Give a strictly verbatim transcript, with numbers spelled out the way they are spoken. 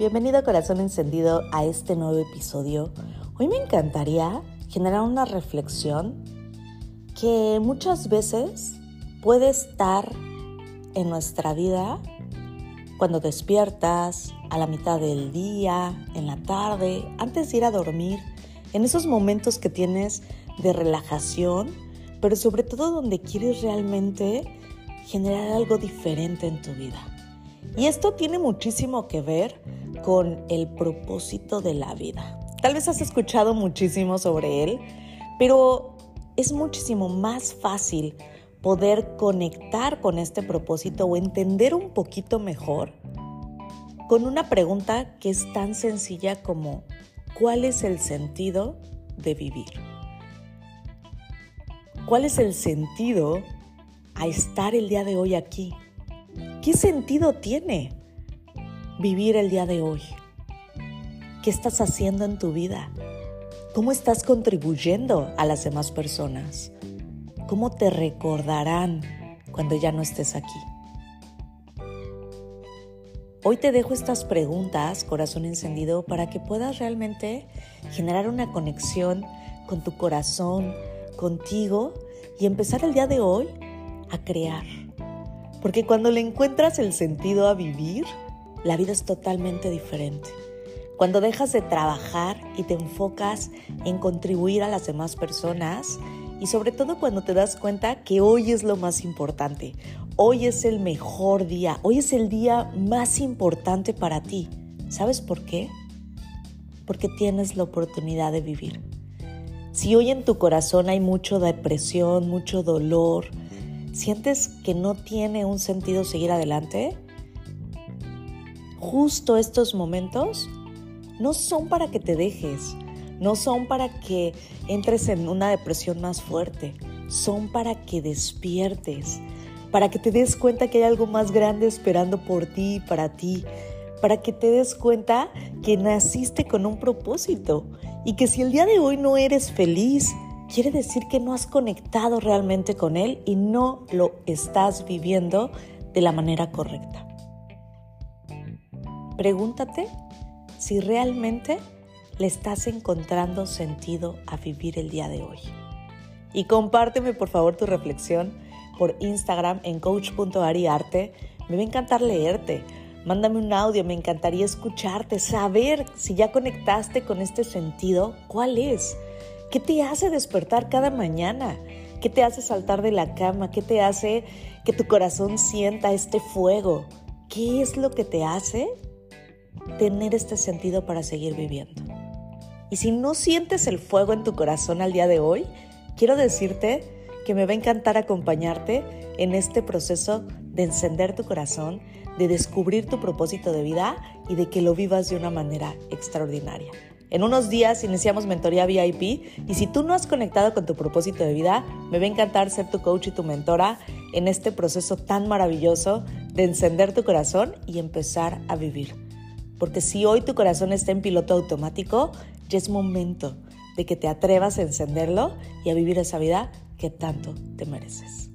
Bienvenido corazón encendido a este nuevo episodio. Hoy me encantaría generar una reflexión que muchas veces puede estar en nuestra vida cuando despiertas, a la mitad del día, en la tarde, antes de ir a dormir, en esos momentos que tienes de relajación, pero sobre todo donde quieres realmente generar algo diferente en tu vida. Y esto tiene muchísimo que ver con el propósito de la vida. Tal vez has escuchado muchísimo sobre él, pero es muchísimo más fácil poder conectar con este propósito o entender un poquito mejor con una pregunta que es tan sencilla como ¿cuál es el sentido de vivir? ¿Cuál es el sentido a estar el día de hoy aquí? ¿Qué sentido tiene vivir el día de hoy? ¿Qué estás haciendo en tu vida? ¿Cómo estás contribuyendo a las demás personas? ¿Cómo te recordarán cuando ya no estés aquí? Hoy te dejo estas preguntas, corazón encendido, para que puedas realmente generar una conexión con tu corazón, contigo y empezar el día de hoy a crear. Porque cuando le encuentras el sentido a vivir, la vida es totalmente diferente. Cuando dejas de trabajar y te enfocas en contribuir a las demás personas y sobre todo cuando te das cuenta que hoy es lo más importante. Hoy es el mejor día, hoy es el día más importante para ti. ¿Sabes por qué? Porque tienes la oportunidad de vivir. Si hoy en tu corazón hay mucha depresión, mucho dolor, ¿sientes que no tiene un sentido seguir adelante? Justo estos momentos no son para que te dejes, no son para que entres en una depresión más fuerte, son para que despiertes, para que te des cuenta que hay algo más grande esperando por ti y para ti, para que te des cuenta que naciste con un propósito y que si el día de hoy no eres feliz, quiere decir que no has conectado realmente con él y no lo estás viviendo de la manera correcta. Pregúntate si realmente le estás encontrando sentido a vivir el día de hoy. Y compárteme por favor tu reflexión por Instagram en coach punto ariarte. Me va a encantar leerte. Mándame un audio, me encantaría escucharte, saber si ya conectaste con este sentido, ¿cuál es? ¿Qué te hace despertar cada mañana? ¿Qué te hace saltar de la cama? ¿Qué te hace que tu corazón sienta este fuego? ¿Qué es lo que te hace tener este sentido para seguir viviendo? Y si no sientes el fuego en tu corazón al día de hoy, quiero decirte que me va a encantar acompañarte en este proceso de encender tu corazón, de descubrir tu propósito de vida y de que lo vivas de una manera extraordinaria. En unos días iniciamos mentoría V I P y si tú no has conectado con tu propósito de vida, me va a encantar ser tu coach y tu mentora en este proceso tan maravilloso de encender tu corazón y empezar a vivir. Porque si hoy tu corazón está en piloto automático, ya es momento de que te atrevas a encenderlo y a vivir esa vida que tanto te mereces.